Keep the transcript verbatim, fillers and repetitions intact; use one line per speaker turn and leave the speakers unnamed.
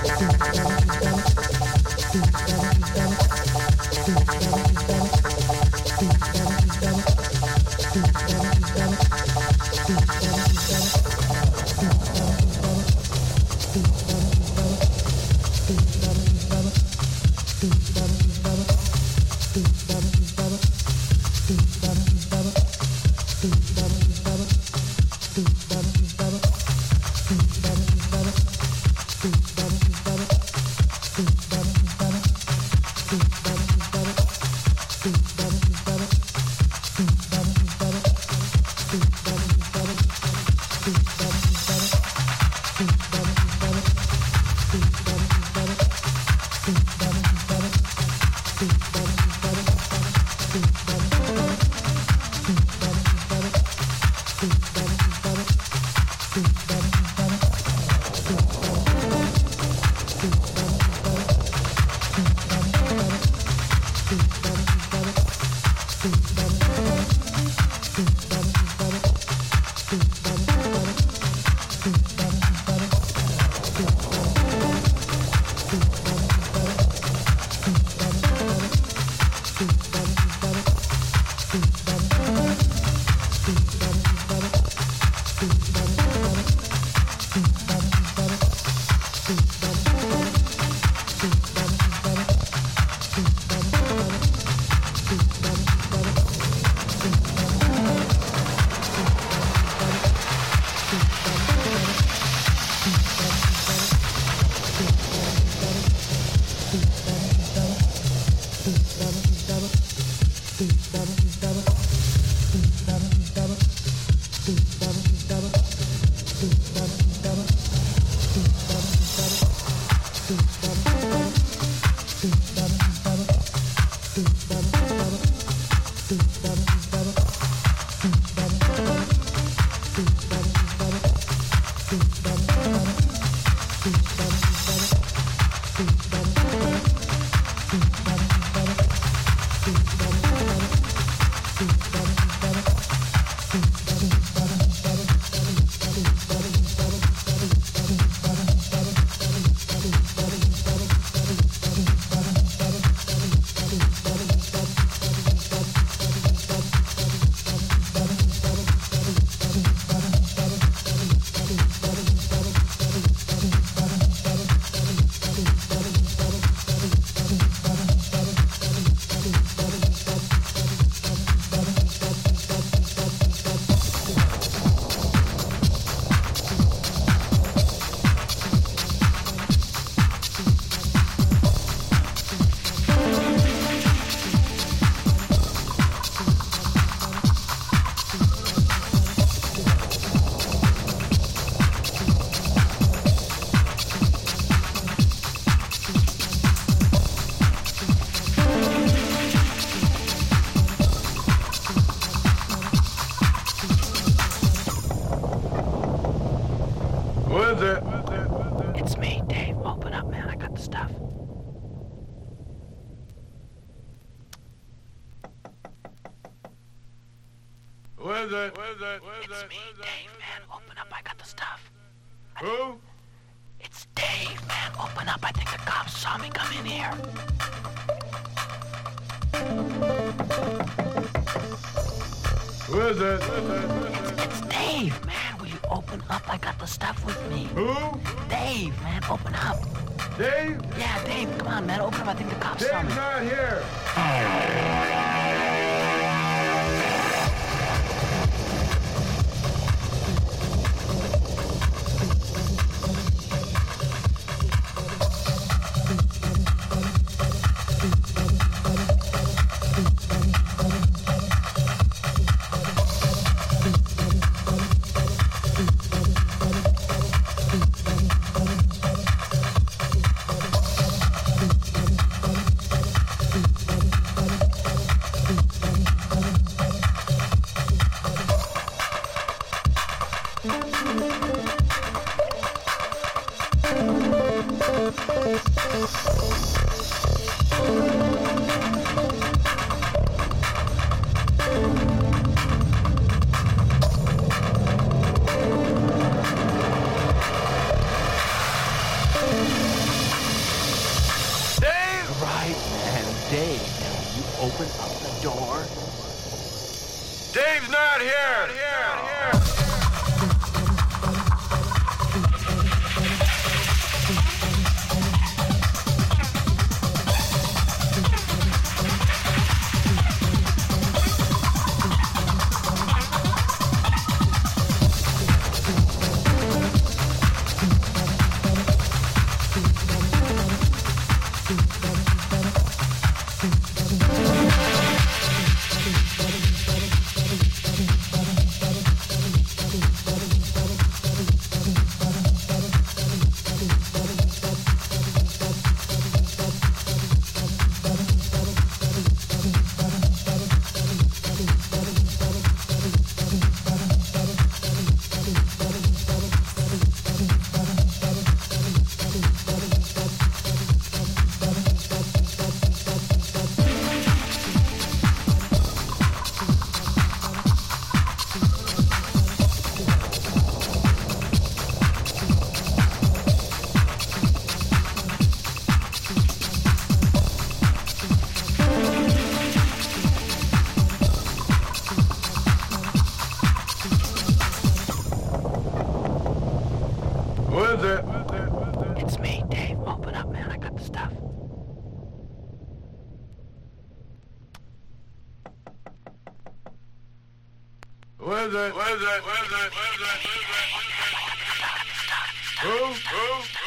is it? What is it? What is
It's
it?
me, Dave, man. Open up, I got the stuff.
Who?
It's Dave, man. Open up. I think the cops saw me come in here.
Who is it? Who is it? Who is
It's,
it?
it's Dave, man. Will you open up? I got the stuff with me.
Who?
Dave, man. Open up.
Dave?
Yeah, Dave. Come on, man. Open up. I think the cops saw me.
Dave's not here. Dave's not here. Here, here. Who is it?
It's me, Dave. Open up, man. I got the stuff.
Who is it? Who is it? Who is it? Who is it? Who is it? Who? Who?